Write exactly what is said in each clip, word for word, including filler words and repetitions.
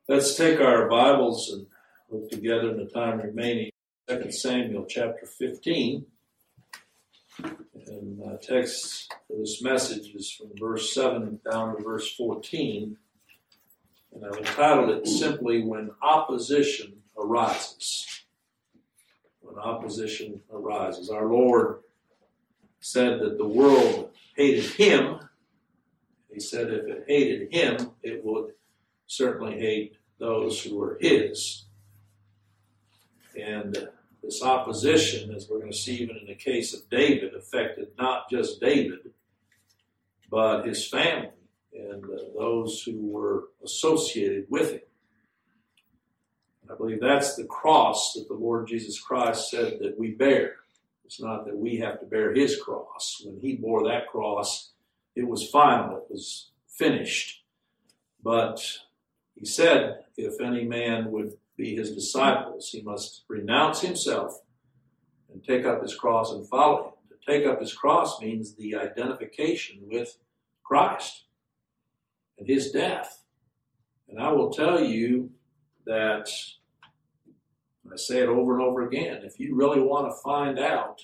Let's take our Bibles and look together in the time remaining. Second Samuel chapter fifteen. And the text for this message is from verse seven down to verse fourteen. And I've entitled it simply, When Opposition Arises. When opposition arises. Our Lord said that the world hated him. He said if it hated him, it would certainly hate those who were his. And this opposition, as we're going to see even in the case of David, affected not just David, but his family and uh, those who were associated with him. I believe that's the cross that the Lord Jesus Christ said that we bear. It's not that we have to bear his cross. When he bore that cross, it was final. It was finished. But he said, if any man would be his disciples, he must renounce himself and take up his cross and follow him. To take up his cross means the identification with Christ and his death. And I will tell you that, I say it over and over again, if you really want to find out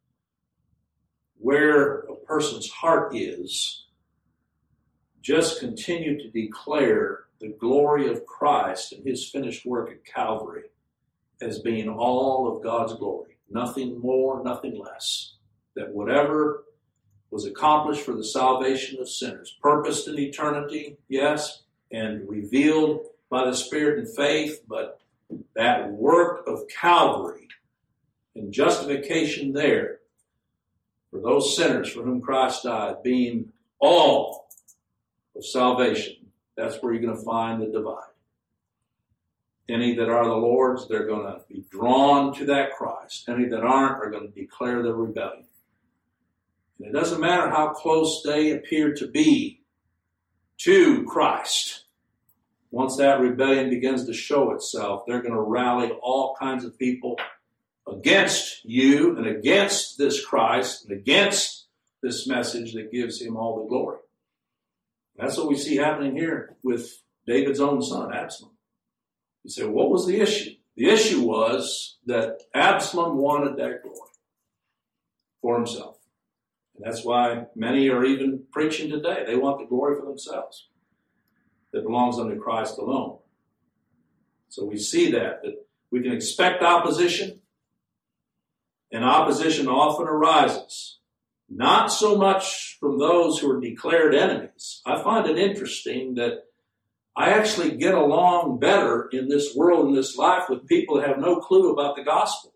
where a person's heart is, just continue to declare the glory of Christ and his finished work at Calvary as being all of God's glory. Nothing more, nothing less. That whatever was accomplished for the salvation of sinners, purposed in eternity, yes, and revealed by the Spirit in faith, but that work of Calvary and justification there for those sinners for whom Christ died, being all of salvation, that's where you're going to find the divide. Any that are the Lord's, they're going to be drawn to that Christ. Any that aren't are going to declare their rebellion. And it doesn't matter how close they appear to be to Christ. Once that rebellion begins to show itself, they're going to rally all kinds of people against you and against this Christ and against this message that gives him all the glory. That's what we see happening here with David's own son, Absalom. You say, what was the issue? The issue was that Absalom wanted that glory for himself. And that's why many are even preaching today. They want the glory for themselves that belongs unto Christ alone. So we see that, that we can expect opposition, and opposition often arises. Not so much from those who are declared enemies. I find it interesting that I actually get along better in this world, in this life, with people that have no clue about the gospel.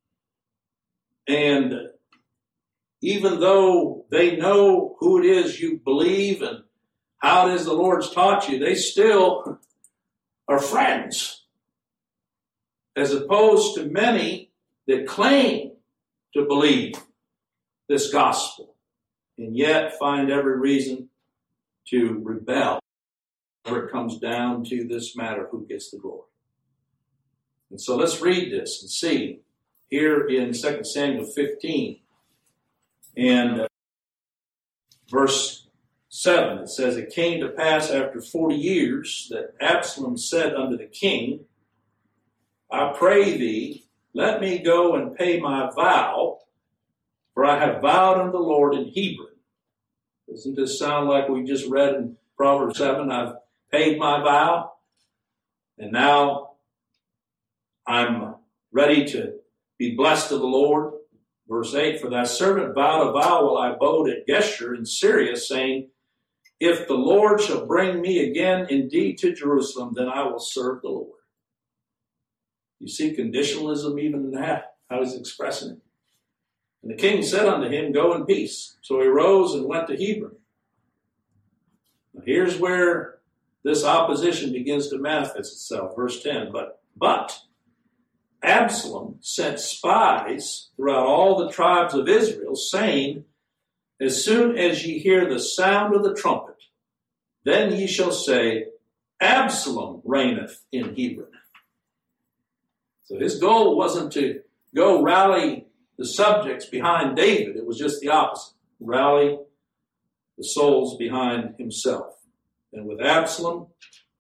And even though they know who it is you believe and how it is the Lord's taught you, they still are friends. As opposed to many that claim to believe this gospel, and yet find every reason to rebel whenever it comes down to this matter of who gets the glory. And so let's read this and see here in Second Samuel fifteen and uh, verse seven. It says, it came to pass after forty years that Absalom said unto the king, I pray thee, let me go and pay my vow, for I have vowed unto the Lord in Hebron. Doesn't this sound like we just read in Proverbs seven? I've paid my vow, and now I'm ready to be blessed of the Lord. Verse eight, for thy servant vowed a vow while I abode at Geshur in Syria, saying, if the Lord shall bring me again indeed to Jerusalem, then I will serve the Lord. You see conditionalism even in that, how he's expressing it. And the king said unto him, go in peace. So he rose and went to Hebron. Now here's where this opposition begins to manifest itself. Verse ten, but, but Absalom sent spies throughout all the tribes of Israel, saying, as soon as ye hear the sound of the trumpet, then ye shall say, Absalom reigneth in Hebron. So his goal wasn't to go rally the subjects behind David. It was just the opposite. Rally the souls behind himself. And with Absalom,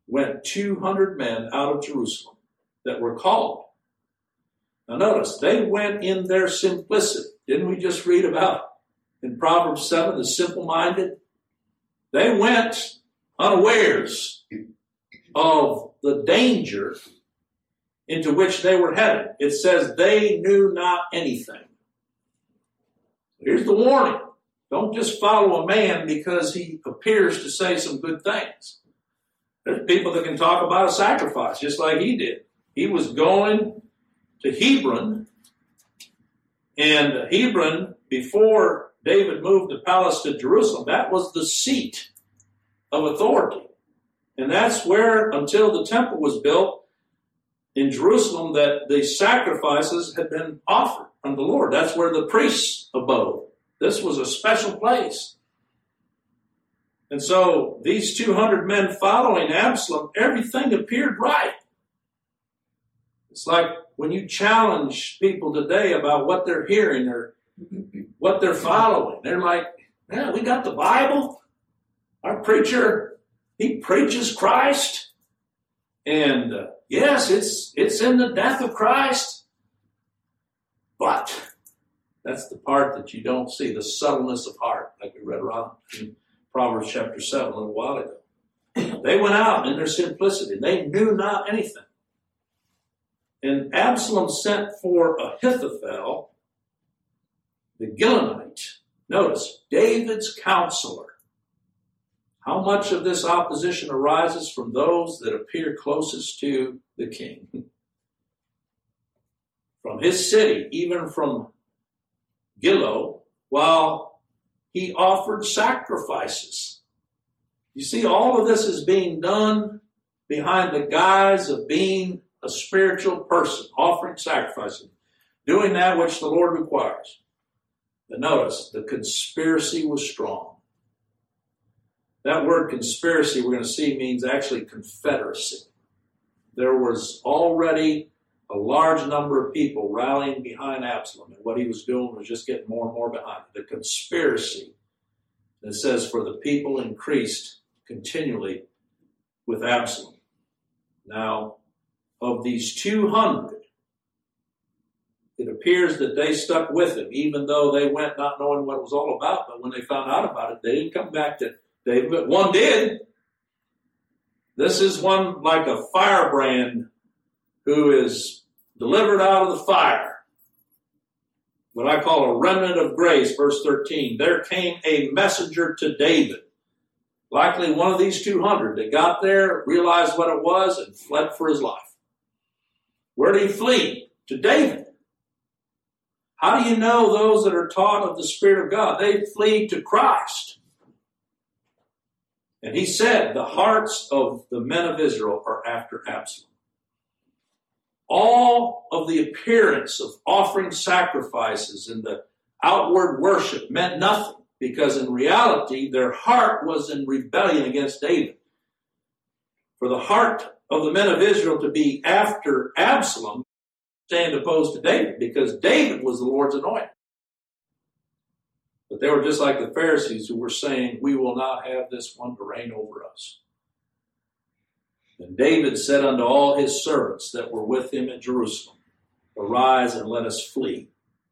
went two hundred men out of Jerusalem that were called. Now notice, they went in their simplicity. Didn't we just read about in Proverbs seven, the simple-minded? They went unawares of the danger into which they were headed. It says they knew not anything. Here's the warning. Don't just follow a man because he appears to say some good things. There's people that can talk about a sacrifice just like he did. He was going to Hebron, and Hebron, before David moved the palace to Jerusalem, that was the seat of authority. And that's where, until the temple was built in Jerusalem, that the sacrifices had been offered unto the Lord. That's where the priests abode. This was a special place. And so these two hundred men following Absalom, everything appeared right. It's like when you challenge people today about what they're hearing or what they're following. They're like, yeah, we got the Bible. Our preacher, he preaches Christ. And uh, yes, it's it's in the death of Christ. But that's the part that you don't see, the subtleness of heart, like we read around in Proverbs chapter seven a little while ago. They went out in their simplicity. They knew not anything. And Absalom sent for Ahithophel, the Gilonite. Notice, David's counselor. How much of this opposition arises from those that appear closest to the king? From his city, even from Gilo, while he offered sacrifices. You see, all of this is being done behind the guise of being a spiritual person, offering sacrifices, doing that which the Lord requires. But notice, the conspiracy was strong. That word conspiracy we're going to see means actually confederacy. There was already a large number of people rallying behind Absalom, and what he was doing was just getting more and more behind it. The conspiracy, it says, for the people increased continually with Absalom. Now, of these two hundred, it appears that they stuck with him, even though they went not knowing what it was all about. But when they found out about it, they didn't come back to David, but one did. This is one like a firebrand who is delivered out of the fire. What I call a remnant of grace, verse thirteen. There came a messenger to David. Likely one of these two hundred that got there, realized what it was, and fled for his life. Where did he flee? To David. How do you know those that are taught of the Spirit of God? They flee to Christ. And he said, the hearts of the men of Israel are after Absalom. All of the appearance of offering sacrifices and the outward worship meant nothing, because in reality, their heart was in rebellion against David. For the heart of the men of Israel to be after Absalom, stand opposed to David, because David was the Lord's anointed. But they were just like the Pharisees who were saying, we will not have this one to reign over us. And David said unto all his servants that were with him at Jerusalem, arise and let us flee.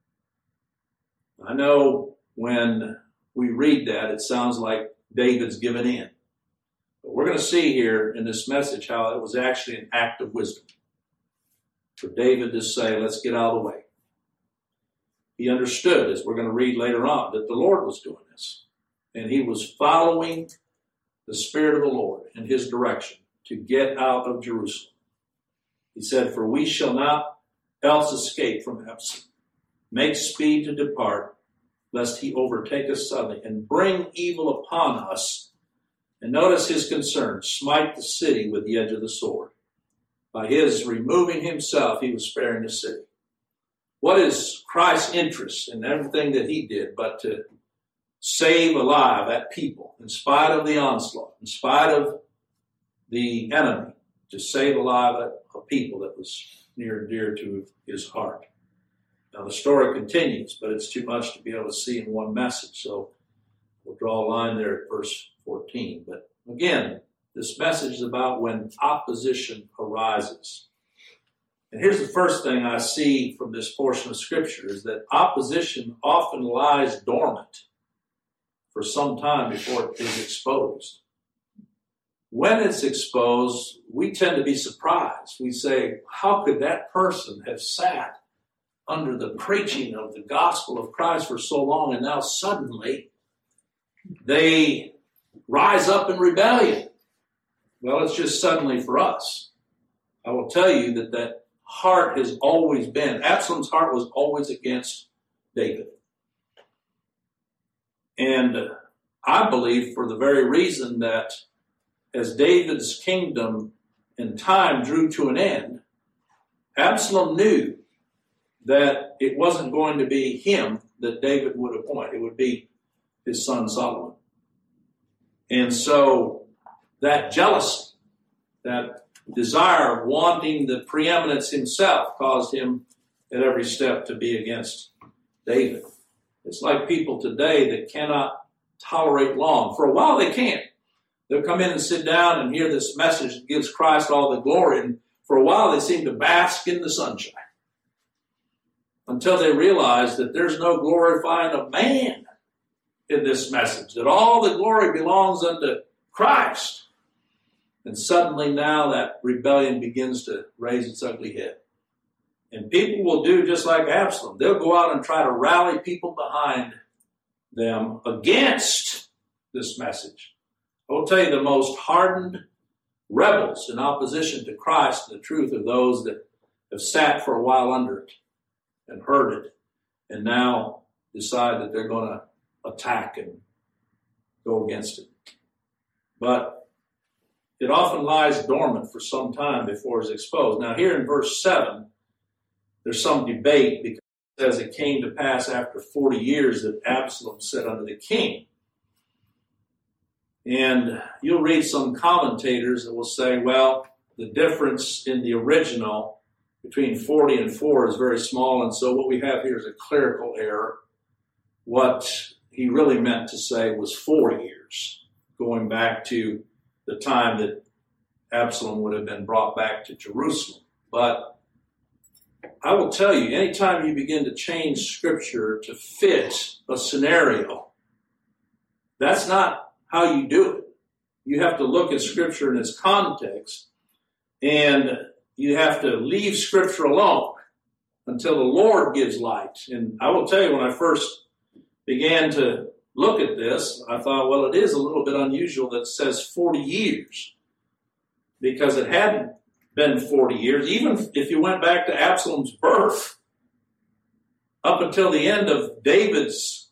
I know when we read that, it sounds like David's given in. But we're going to see here in this message how it was actually an act of wisdom for David to say, let's get out of the way. He understood, as we're going to read later on, that the Lord was doing this. And he was following the Spirit of the Lord in his direction to get out of Jerusalem. He said, for we shall not else escape from Absalom. Make speed to depart, lest he overtake us suddenly and bring evil upon us. And notice his concern, smite the city with the edge of the sword. By his removing himself, he was sparing the city. What is Christ's interest in everything that he did but to save alive that people in spite of the onslaught, in spite of the enemy, to save alive a, a people that was near and dear to his heart? Now the story continues, but it's too much to be able to see in one message, so we'll draw a line there at verse fourteen. But again, This message is about when opposition arises. And here's the first thing I see from this portion of Scripture is that opposition often lies dormant for some time before it is exposed. When it's exposed, we tend to be surprised. We say, how could that person have sat under the preaching of the gospel of Christ for so long, and now suddenly they rise up in rebellion? Well, it's just suddenly for us. I will tell you that that heart has always been, Absalom's heart was always against David. And I believe for the very reason that as David's kingdom and time drew to an end, Absalom knew that it wasn't going to be him that David would appoint. It would be his son Solomon. And so that jealousy, that desire of wanting the preeminence himself caused him at every step to be against David. It's like people today that cannot tolerate long. For a while they can. They'll come in and sit down and hear this message that gives Christ all the glory, and for a while they seem to bask in the sunshine until they realize that there's no glorifying of man in this message, that all the glory belongs unto Christ. And suddenly now that rebellion begins to raise its ugly head. And people will do just like Absalom. They'll go out and try to rally people behind them against this message. I will tell you, the most hardened rebels in opposition to Christ and the truth are those that have sat for a while under it and heard it and now decide that they're going to attack and go against it. But it often lies dormant for some time before it's exposed. Now here in verse seven, there's some debate because it says it came to pass after forty years that Absalom sat under the king. And you'll read some commentators that will say, well, the difference in the original between forty and four is very small, and so what we have here is a clerical error. What he really meant to say was four years, going back to the time that Absalom would have been brought back to Jerusalem. But I will tell you, anytime you begin to change Scripture to fit a scenario, that's not how you do it. You have to look at Scripture in its context, and you have to leave Scripture alone until the Lord gives light. And I will tell you, when I first began to look at this, I thought, well, it is a little bit unusual that it says forty years, because it hadn't been forty years. Even if you went back to Absalom's birth, up until the end of David's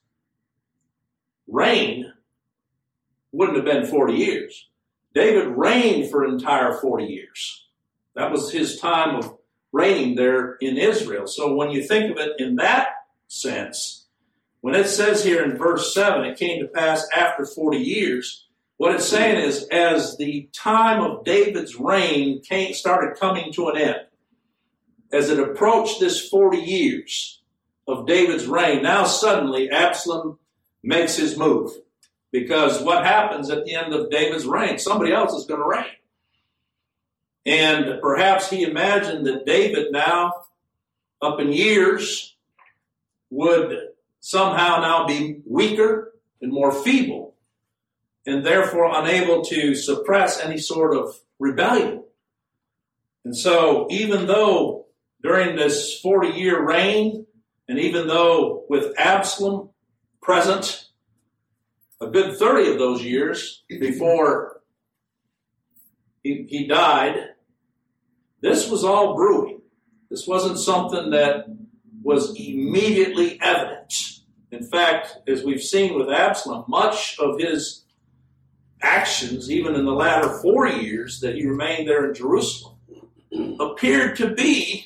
reign, wouldn't have been forty years. David reigned for an entire forty years. That was his time of reigning there in Israel. So when you think of it in that sense, when it says here in verse seven, it came to pass after forty years, what it's saying is as the time of David's reign came, started coming to an end, as it approached this forty years of David's reign, now suddenly Absalom makes his move. Because what happens at the end of David's reign? Somebody else is going to reign. And perhaps he imagined that David now, up in years, would somehow now be weaker and more feeble, and therefore unable to suppress any sort of rebellion. And so even though during this forty-year reign, and even though with Absalom present, a good thirty of those years before he, he died, this was all brewing. This wasn't something that was immediately evident. In fact, as we've seen with Absalom, much of his actions, even in the latter four years that he remained there in Jerusalem, appeared to be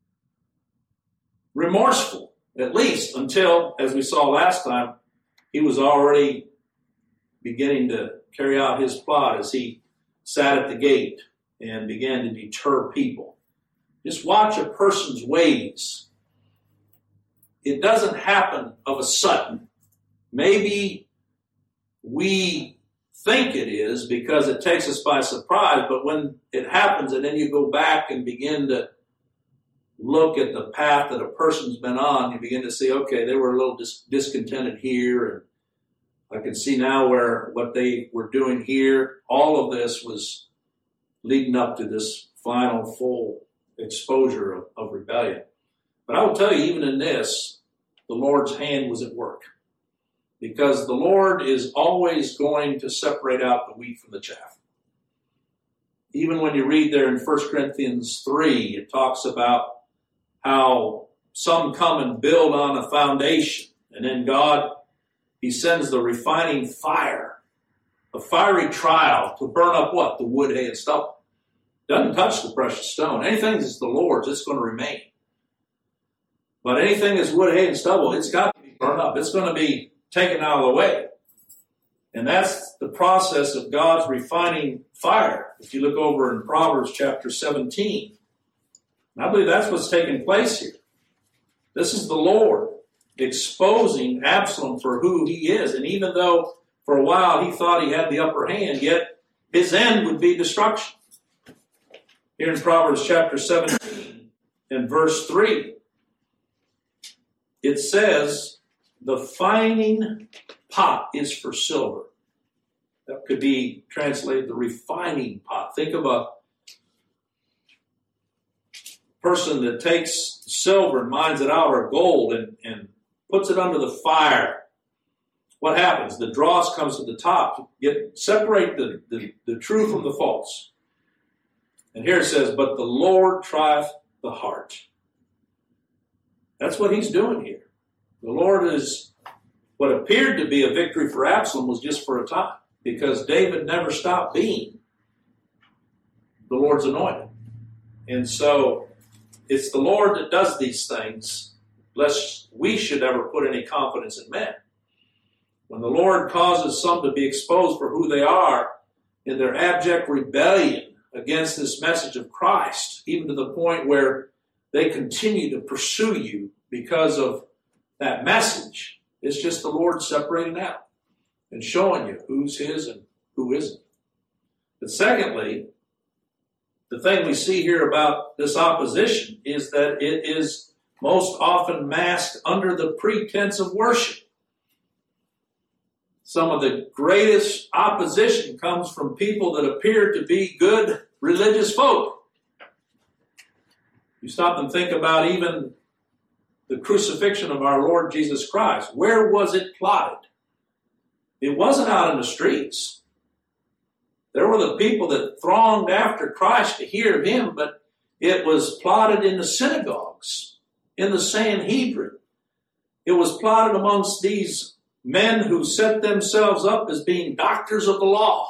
remorseful, at least until, as we saw last time, he was already beginning to carry out his plot as he sat at the gate and began to deter people. Just watch a person's ways. It doesn't happen of a sudden. Maybe we think it is because it takes us by surprise. But when it happens and then you go back and begin to look at the path that a person's been on, you begin to see, okay, they were a little dis- discontented here, and I can see now where what they were doing here, all of this was leading up to this final full exposure of, of rebellion. But I will tell you, even in this, the Lord's hand was at work, because the Lord is always going to separate out the wheat from the chaff. Even when you read there in First Corinthians three, it talks about how some come and build on a foundation, and then God, He sends the refining fire, a fiery trial to burn up what? The wood, hay, and stubble. Doesn't touch the precious stone. Anything that's the Lord's, it's going to remain. But anything that's wood, hay, and stubble, it's got to be burned up. It's going to be taken out of the way. And that's the process of God's refining fire. If you look over in Proverbs chapter seventeen, and I believe that's what's taking place here. This is the Lord exposing Absalom for who he is. And even though for a while he thought he had the upper hand, yet his end would be destruction. Here in Proverbs chapter seventeen and verse three, it says, the fining pot is for silver. That could be translated the refining pot. Think of a person that takes silver and mines it out, or gold, and, and puts it under the fire. What happens? The dross comes to the top. Get, separate the, the, the true from the false. And here it says, but the Lord trieth the heart. That's what he's doing here. The Lord is, what appeared to be a victory for Absalom was just for a time, because David never stopped being the Lord's anointed. And so it's the Lord that does these things, lest we should ever put any confidence in men. When the Lord causes some to be exposed for who they are in their abject rebellion against this message of Christ, even to the point where they continue to pursue you because of that message, it's just the Lord separating out and showing you who's his and who isn't. But secondly, the thing we see here about this opposition is that it is most often masked under the pretense of worship. Some of the greatest opposition comes from people that appear to be good religious folk. You stop and think about even the crucifixion of our Lord Jesus Christ. Where was it plotted? It wasn't out in the streets. There were the people that thronged after Christ to hear him, but it was plotted in the synagogues, in the Sanhedrin. It was plotted amongst these men who set themselves up as being doctors of the law.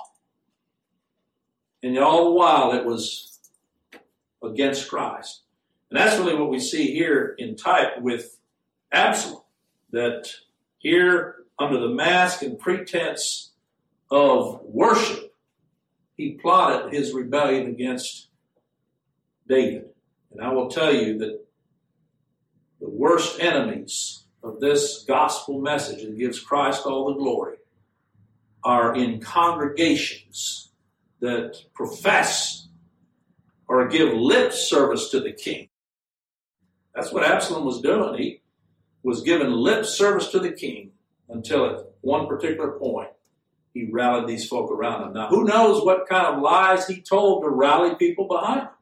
And all the while it was against Christ. And that's really what we see here in type with Absalom. That here, under the mask and pretense of worship, he plotted his rebellion against David. And I will tell you that the worst enemies of this gospel message that gives Christ all the glory are in congregations that profess or give lip service to the king. That's what Absalom was doing. He was giving lip service to the king until at one particular point he rallied these folk around him. Now, who knows what kind of lies he told to rally people behind him?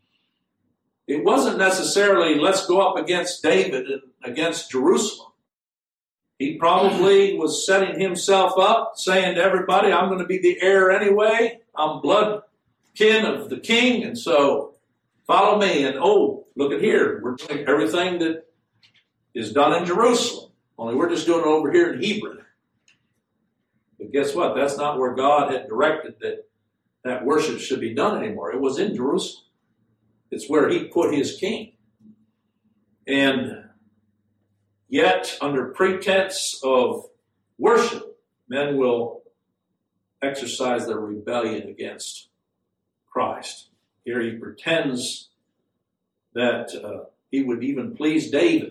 It wasn't necessarily, let's go up against David and against Jerusalem. He probably was setting himself up, saying to everybody, I'm going to be the heir anyway. I'm blood kin of the king, and so follow me. And oh, look at here. We're doing everything that is done in Jerusalem, only we're just doing it over here in Hebron. But guess what? That's not where God had directed that that worship should be done anymore. It was in Jerusalem. It's where he put his king. And yet, under pretense of worship, men will exercise their rebellion against Christ. Here he pretends that uh, he would even please David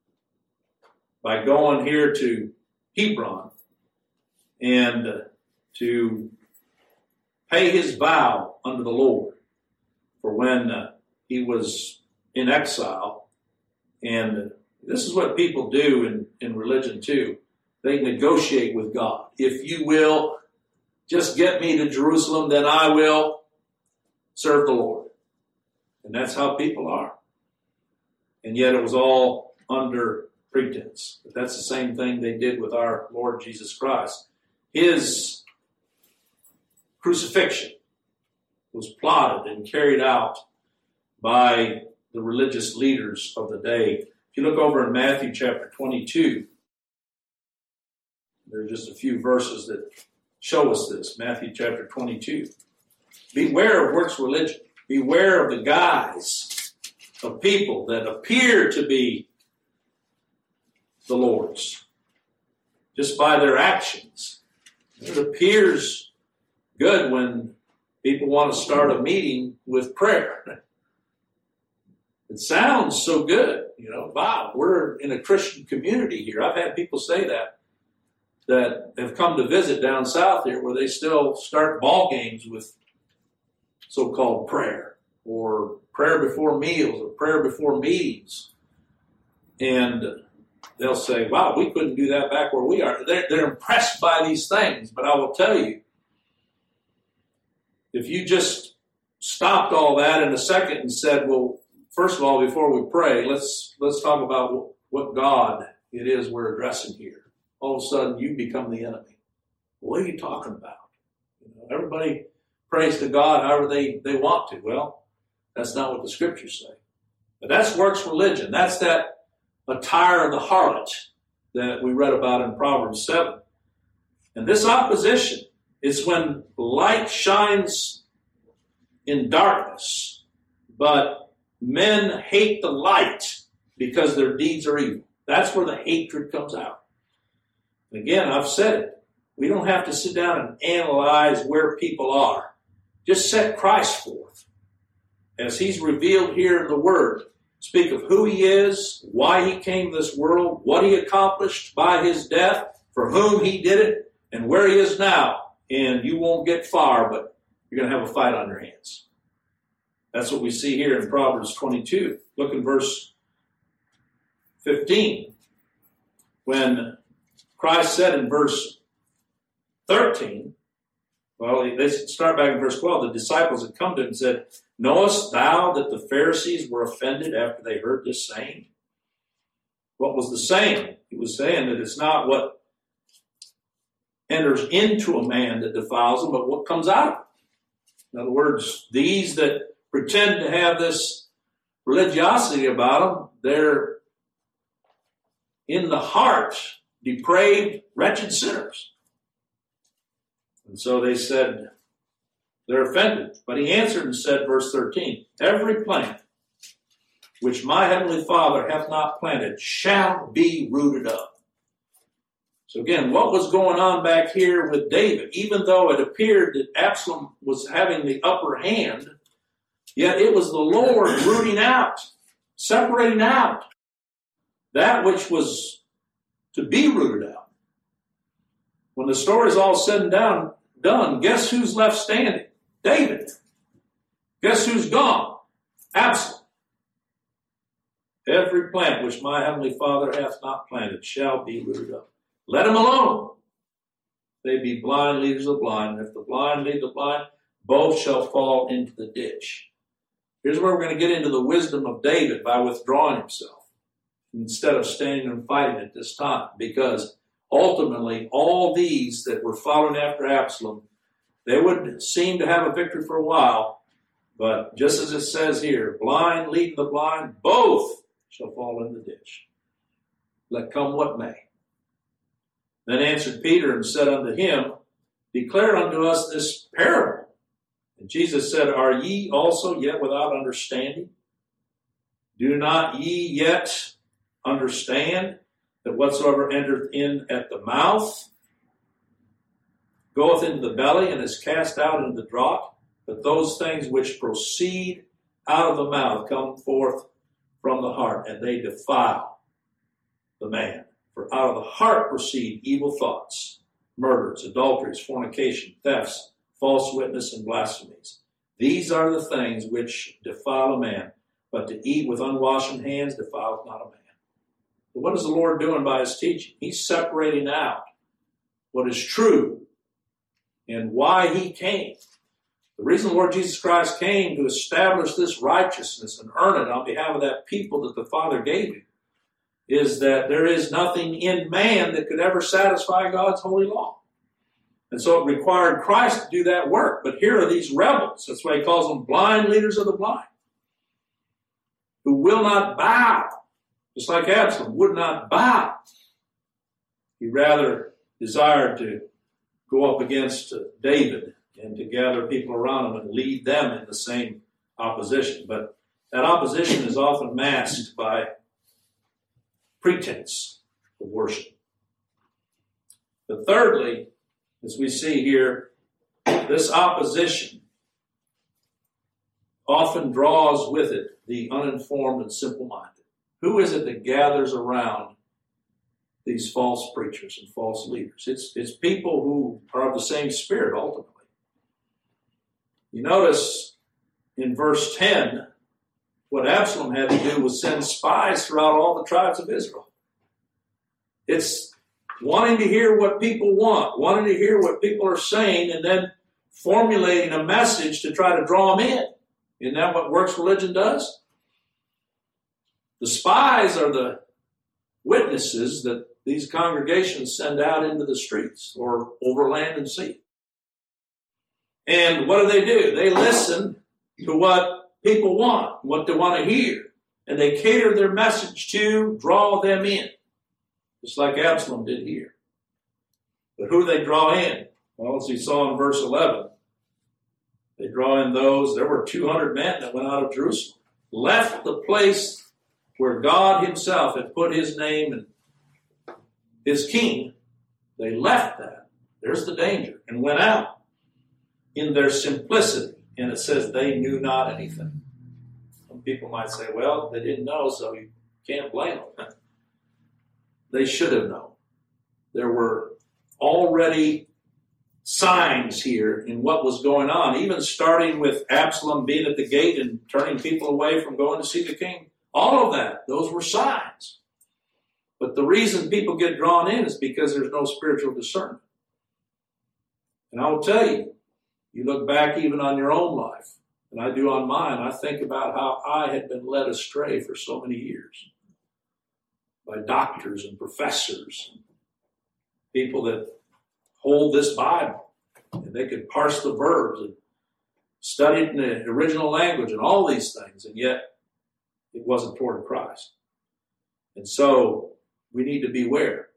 by going here to Hebron and uh, to pay his vow unto the Lord for when uh, he was in exile. And this is what people do in, in religion too. They negotiate with God. If you will just get me to Jerusalem, then I will serve the Lord. And that's how people are. And yet it was all under pretense. But that's the same thing they did with our Lord Jesus Christ. His crucifixion was plotted and carried out by the religious leaders of the day. If you look over in Matthew chapter twenty-two, there are just a few verses that show us this. Matthew chapter twenty-two. Beware of works religion. Beware of the guise of people that appear to be the Lord's just by their actions. It appears good when people want to start a meeting with prayer. It sounds so good. You know, wow, we're in a Christian community here. I've had people say that, that have come to visit down south here where they still start ball games with so-called prayer or prayer before meals or prayer before meetings. And they'll say, wow, we couldn't do that back where we are. They're, they're impressed by these things. But I will tell you, if you just stopped all that in a second and said, well, first of all, before we pray, let's let's talk about what God it is we're addressing here. All of a sudden, you become the enemy. What are you talking about? You know, everybody prays to God however they, they want to. Well, that's not what the scriptures say. But that's works religion. That's that attire of the harlot that we read about in Proverbs seven. And this opposition is when light shines in darkness, but men hate the light because their deeds are evil. That's where the hatred comes out. And again, I've said it. We don't have to sit down and analyze where people are. Just set Christ forth as he's revealed here in the Word. Speak of who he is, why he came to this world, what he accomplished by his death, for whom he did it, and where he is now. And you won't get far, but you're going to have a fight on your hands. That's what we see here in Proverbs twenty-two. Look in verse fifteen. When Christ said in verse thirteen, well, they start back in verse twelve. The disciples had come to him and said, knowest thou that the Pharisees were offended after they heard this saying? What was the saying? He was saying that it's not what enters into a man that defiles him, but what comes out of him. In other words, these that pretend to have this religiosity about them, they're in the heart depraved, wretched sinners. And so they said, they're offended. But he answered and said, verse thirteen, every plant which my heavenly Father hath not planted shall be rooted up. So again, what was going on back here with David? Even though it appeared that Absalom was having the upper hand, yet it was the Lord rooting out, separating out that which was to be rooted out. When the story's all said and done, done, guess who's left standing? David. Guess who's gone? Absalom. Every plant which my heavenly Father hath not planted shall be rooted up. Let them alone. They be blind leaders of the blind. And if the blind lead the blind, both shall fall into the ditch. Here's where we're going to get into the wisdom of David by withdrawing himself instead of standing and fighting at this time. Because ultimately, all these that were following after Absalom, they would seem to have a victory for a while. But just as it says here, blind leading the blind, both shall fall in the ditch. Let come what may. Then answered Peter and said unto him, declare unto us this parable. And Jesus said, are ye also yet without understanding? Do not ye yet understand that whatsoever entereth in at the mouth goeth into the belly and is cast out into the draught? But those things which proceed out of the mouth come forth from the heart, and they defile the man. For out of the heart proceed evil thoughts, murders, adulteries, fornication, thefts, false witness, and blasphemies. These are the things which defile a man, but to eat with unwashen hands defileth not a man. But what is the Lord doing by his teaching? He's separating out what is true and why he came. The reason the Lord Jesus Christ came to establish this righteousness and earn it on behalf of that people that the Father gave him is that there is nothing in man that could ever satisfy God's holy law. And so it required Christ to do that work. But here are these rebels. That's why he calls them blind leaders of the blind, who will not bow, just like Absalom would not bow. He rather desired to go up against David and to gather people around him and lead them in the same opposition. But that opposition is often masked by pretense of worship. But thirdly, as we see here, this opposition often draws with it the uninformed and simple-minded. Who is it that gathers around these false preachers and false leaders? It's, it's people who are of the same spirit, ultimately. You notice in verse ten, what Absalom had to do was send spies throughout all the tribes of Israel. It's wanting to hear what people want, wanting to hear what people are saying, and then formulating a message to try to draw them in. Isn't that what works religion does? The spies are the witnesses that these congregations send out into the streets or over land and sea. And what do they do? They listen to what people want, what they want to hear, and they cater their message to draw them in, just like Absalom did here. But who do they draw in? Well, as we saw in verse eleven, they draw in those, there were two hundred men that went out of Jerusalem, left the place where God himself had put his name and his king. They left that. There's the danger. And went out in their simplicity. And it says they knew not anything. Some people might say, well, they didn't know, so you can't blame them. They should have known. There were already signs here in what was going on, even starting with Absalom being at the gate and turning people away from going to see the king. All of that, those were signs. But the reason people get drawn in is because there's no spiritual discernment. And I will tell you, you look back even on your own life, and I do on mine, I think about how I had been led astray for so many years by doctors and professors, people that hold this Bible, and they could parse the verbs and study it in the original language and all these things, and yet it wasn't toward Christ. And so we need to beware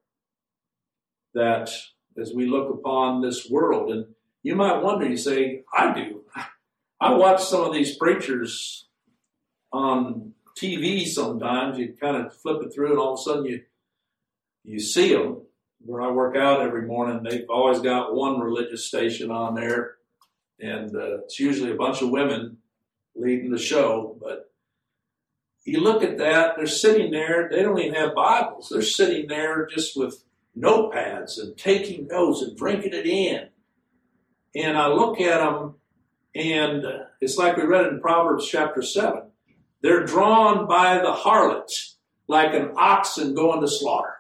that as we look upon this world, and you might wonder, you say, I do. I watch some of these preachers on T V sometimes. You kind of flip it through and all of a sudden you you see them. Where I work out every morning, they've always got one religious station on there. And uh, it's usually a bunch of women leading the show. But you look at that, they're sitting there. They don't even have Bibles. They're sitting there just with notepads and taking notes and drinking it in. And I look at them, and it's like we read in Proverbs chapter seven. They're drawn by the harlot like an oxen going to slaughter.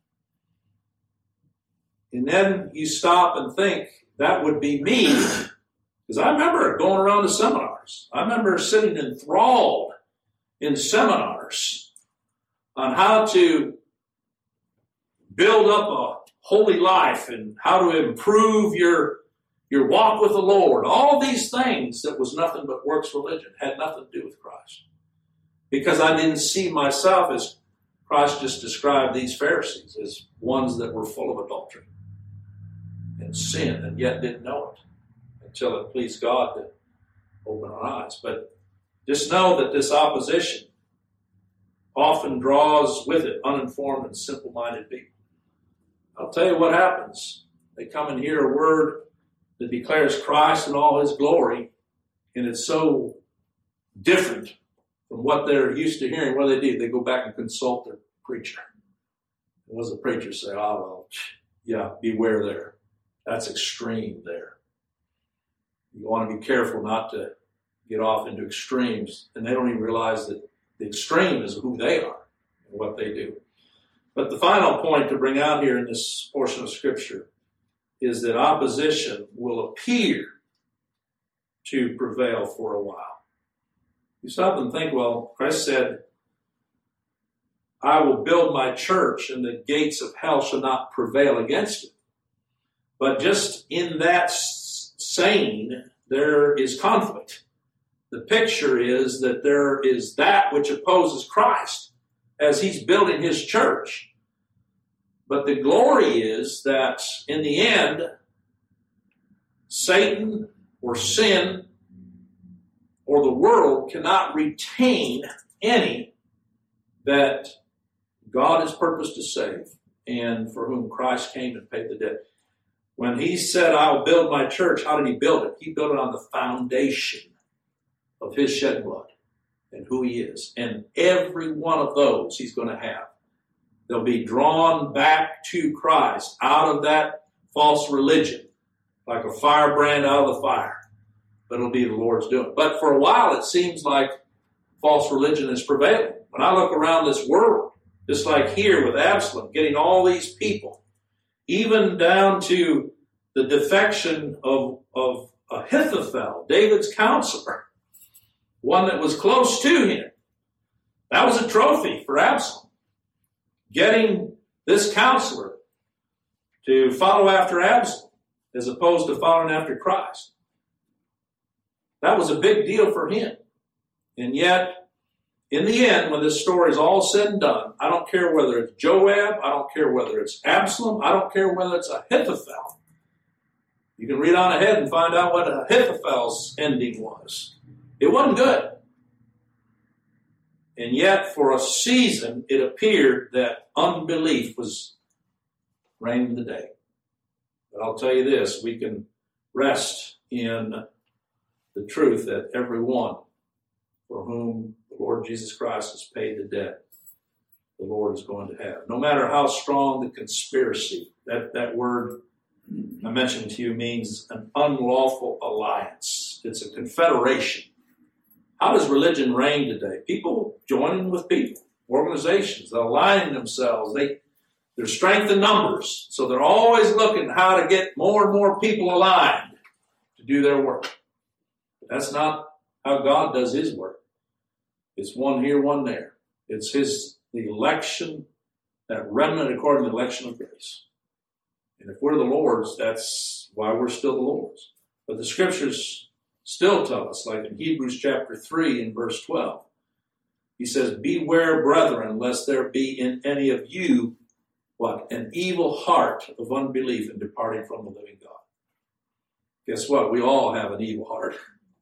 And then you stop and think, that would be me. Because I remember going around to seminars. I remember sitting enthralled in seminars on how to build up a holy life and how to improve your Your walk with the Lord, all these things that was nothing but works religion, had nothing to do with Christ. Because I didn't see myself as Christ just described these Pharisees as ones that were full of adultery and sin and yet didn't know it until it pleased God to open our eyes. But just know that this opposition often draws with it uninformed and simple-minded people. I'll tell you what happens. They come and hear a word that declares Christ in all his glory, and it's so different from what they're used to hearing. What do they do? They go back and consult their preacher. And what does the preacher say? Oh, well, yeah, beware there. That's extreme there. You want to be careful not to get off into extremes, and they don't even realize that the extreme is who they are and what they do. But the final point to bring out here in this portion of Scripture is that opposition will appear to prevail for a while. You stop and think, well, Christ said, I will build my church and the gates of hell shall not prevail against it. But just in that saying, there is conflict. The picture is that there is that which opposes Christ as he's building his church. But the glory is that in the end, Satan or sin or the world cannot retain any that God has purposed to save and for whom Christ came and paid the debt. When he said, I will build my church, how did he build it? He built it on the foundation of his shed blood and who he is. And every one of those he's going to have. They'll be drawn back to Christ out of that false religion, like a firebrand out of the fire. But it'll be the Lord's doing. But for a while, it seems like false religion is prevailing. When I look around this world, just like here with Absalom, getting all these people, even down to the defection of, of Ahithophel, David's counselor, one that was close to him. That was a trophy for Absalom. Getting this counselor to follow after Absalom as opposed to following after Christ. That was a big deal for him. And yet, in the end, when this story is all said and done, I don't care whether it's Joab, I don't care whether it's Absalom, I don't care whether it's Ahithophel. You can read on ahead and find out what Ahithophel's ending was. It wasn't good. And yet, for a season, it appeared that unbelief was reigning the day. But I'll tell you this, we can rest in the truth that everyone for whom the Lord Jesus Christ has paid the debt, the Lord is going to have. No matter how strong the conspiracy, that, that word I mentioned to you means an unlawful alliance. It's a confederation. How does religion reign today? People joining with people, organizations, they're aligning themselves. They, there's strength in numbers, so they're always looking how to get more and more people aligned to do their work. But that's not how God does his work. It's one here, one there. It's his, the election, that remnant according to the election of grace. And if we're the Lord's, that's why we're still the Lord's. But the scriptures still tell us, like in Hebrews chapter three and verse twelve, he says, beware, brethren, lest there be in any of you, what? An evil heart of unbelief in departing from the living God. Guess what? We all have an evil heart.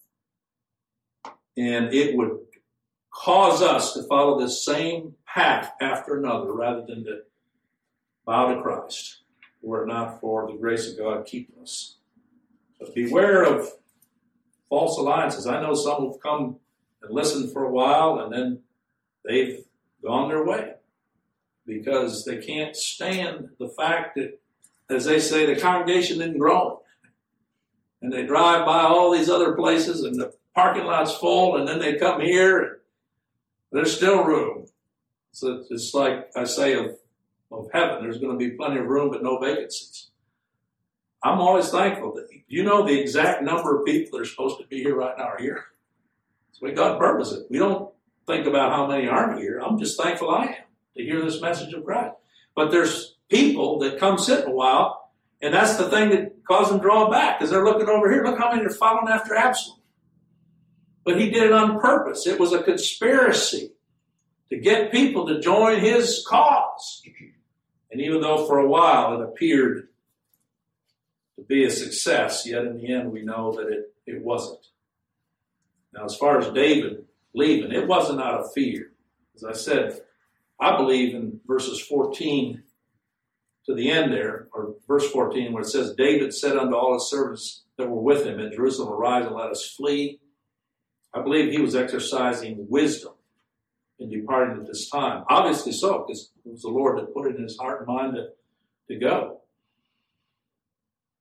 And it would cause us to follow this same path after another rather than to bow to Christ, were it not for the grace of God keeping us. But beware of false alliances. I know some have come and listened for a while and then they've gone their way because they can't stand the fact that, as they say, the congregation isn't growing. And they drive by all these other places and the parking lot's full, and then they come here and there's still room. So it's like I say of, of heaven, there's going to be plenty of room but no vacancies. I'm always thankful that you know the exact number of people that are supposed to be here right now are here. That's the way God purposed it. We don't think about how many aren't here. I'm just thankful I am to hear this message of Christ. But there's people that come sit a while, and that's the thing that causes them to draw back, because they're looking over here. Look how many are following after Absalom. But he did it on purpose. It was a conspiracy to get people to join his cause. And even though for a while it appeared to be a success, yet in the end we know that it, it wasn't. Now, as far as David leaving, it wasn't out of fear. As I said, I believe in verses fourteen to the end there, or verse fourteen, where it says, David said unto all his servants that were with him in Jerusalem, arise and let us flee. I believe he was exercising wisdom in departing at this time. Obviously so, because it was the Lord that put it in his heart and mind to, to go.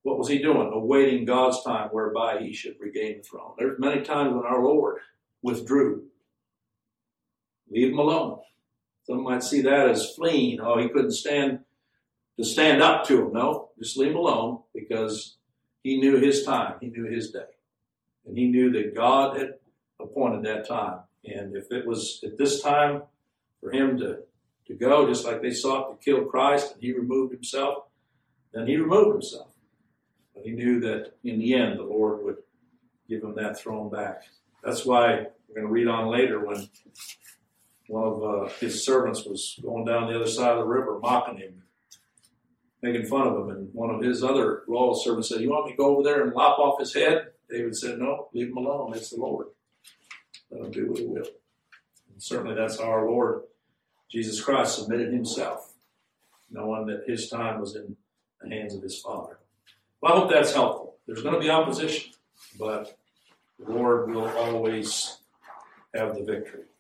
what was he doing? Awaiting God's time whereby he should regain the throne. There's many times when our Lord withdrew. Leave him alone. Some might see that as fleeing. Oh, he couldn't stand to stand up to him. No, just leave him alone, because he knew his time. He knew his day. And he knew that God had appointed that time. And if it was at this time for him to, to go, just like they sought to kill Christ and he removed himself, then he removed himself. But he knew that in the end the Lord would give him that throne back. That's why we're going to read on later when one of uh, his servants was going down the other side of the river mocking him, making fun of him. And one of his other loyal servants said, "You want me to go over there and lop off his head?" David said, "No, leave him alone. It's the Lord. Let him do what he will." And certainly that's how our Lord Jesus Christ submitted himself, knowing that his time was in the hands of his Father. Well, I hope that's helpful. There's going to be opposition, but the Lord will always have the victory.